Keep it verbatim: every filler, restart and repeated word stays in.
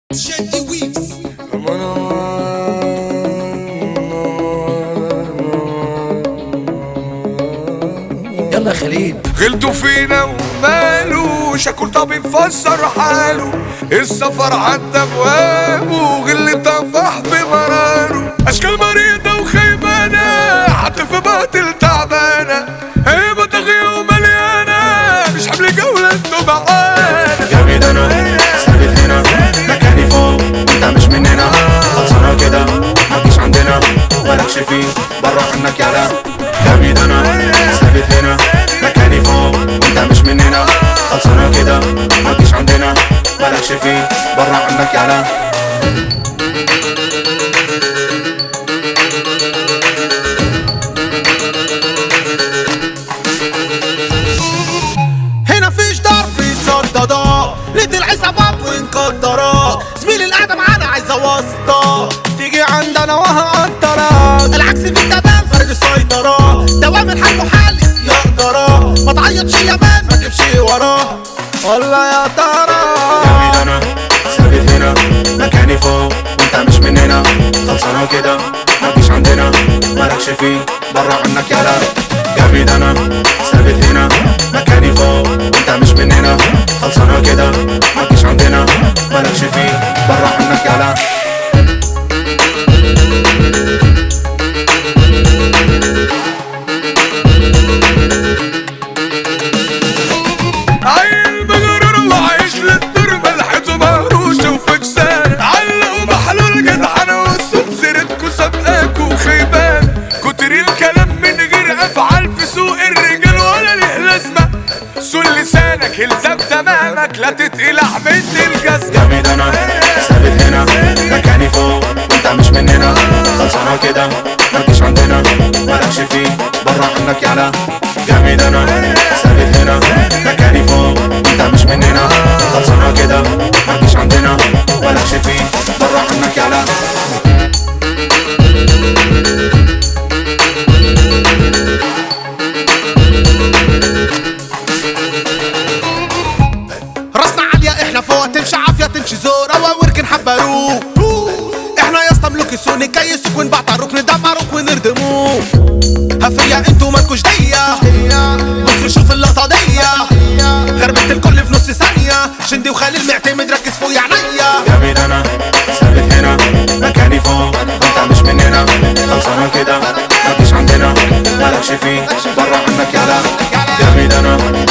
شادي ويفز. يلا يا خليل. غلطوا فينا وماله شكل طبيب فسر حاله، السفر عدى ابوابه غل طفح بمراره، اشكال مريضة وخيبانة حتى في باطل تعبانة، هيبة طاغية ومليانة مش حمل جولة انتوا معانا. جامد انا ثابت هنا مكاني فوق انت مش مننا، خلصانة كده متجيش عندنا مالكش فيه برا عنك يالا. جامد انا ثابت هنا مكاني فوق انت مش مننا، خلصانة كده متجيش عندنا مالكش فيه برا عنك يالا. هنا فيش ضرب في صدادات، ليت العصابات وانقدرات، زميل القعدة معانا عايزة واسطة تيجي عندنا وهقدرك، العكس في التمام خارج السيطرة، دوام الحال محالي يقدرك، ما تعيطش يا مان ما تجيبش وراه والله يا ترى. جامد انا ثابت هنا مكاني فوق وانت مش مننا، خلصانة كده متجيش عندنا مالكش فيه برا عنك يالا. جامد انا ثابت هنا مكاني فوق وانت مش مننا، خلصانة كده متجيش عندنا مالكش فيه برا عنك يالا. عيل مغرور وعايش للدور ملحته مهروشة وفكسان، علقوا محلول جدعنة والصوت سيرتكوا سابقاكوا خيبان، كتر الكلام من غير افعال في سوق الرجال ولا ليه لازمة، سول لسانك الزم تمامك لا تتقلع من الجزمة. جامد انا ثابت هنا مكاني فوق وانت مش مننا، خلصانة كده متجيش عندنا مالكش فيه برا عنك يالا. جامد انا ثابت هنا مكاني فوق وانت مش مننا، خلصانة كده متجيش عندنا مالكش فيه برا عنك يالا. راسنا عالية احنا فوق، تمشي عافية تمشي زورة ووركن حبروك، احنا يا اسطى ملوك السوق نكيسك ونبعتروك ندمروك ونردموك، هفية انتوا مالكوش دية بصوا شوف اللقطة دية، غربت الكل في نص ثانية، شندي وخليل معتمد ركز فوق يا عينيا. جامد انا ثابت هنا مكاني فوق وانت مش مننا، خلصانة كده متجيش عندنا مالكش فيه برا عنك يالا. جامد انا